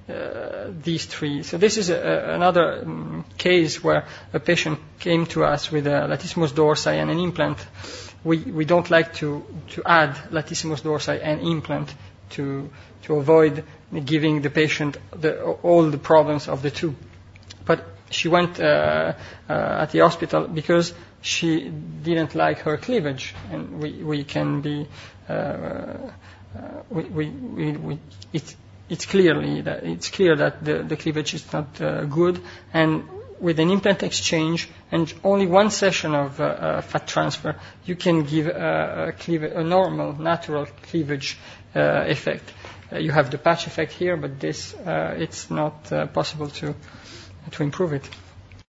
these three. So this is another case where a patient came to us with a latissimus dorsi and an implant. We don't like to add latissimus dorsi and implant to avoid giving the patient all the problems of the two. But she went at the hospital because she didn't like her cleavage, and we can be it's clear that the cleavage is not good, and with an implant exchange and only one session of fat transfer, you can give a normal, natural cleavage effect. You have the patch effect here, but this it's not possible to improve it.